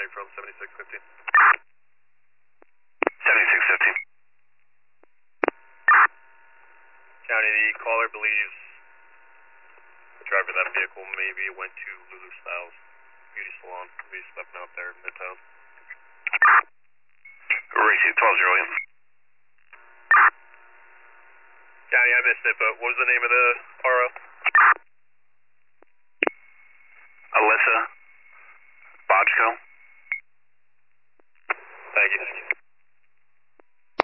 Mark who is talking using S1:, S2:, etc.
S1: County from 7615.
S2: 7615.
S1: County, the caller believes the driver of that vehicle maybe went to Lulu Styles Beauty Salon. Maybe stepping out there in Midtown.
S2: Receive 12-0.
S1: County, I missed it, but what was the name of the RO?